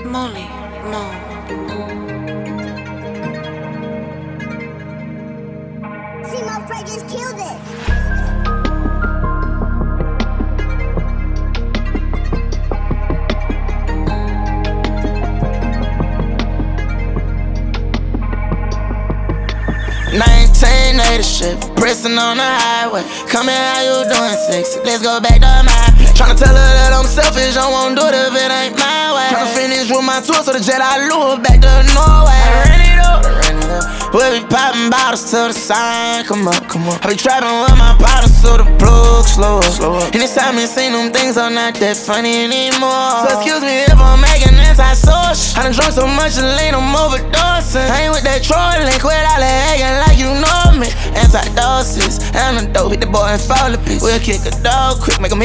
Molly Mo. 1980 shit, pressing on the highway. Come here, how you doing, sexy? Let's go back to my place. Tryna tell her that I'm selfish, I won't do it if it ain't my way. Tryna finish with my tour, so the jet I lure back to Norway. I ran it up. We'll be popping bottles till the sign come up. I be trapping with my bottles so the plug slow up. Anytime you seen them things, I'm not that funny anymore. So excuse me if I'm making anti-social. I done drunk so much and lean, I'm overdosing. I ain't with that trolling, quit all that acting like you know me. Anti-doses, antidote, hit the boy and fall a piece. We'll kick a dog quick, make him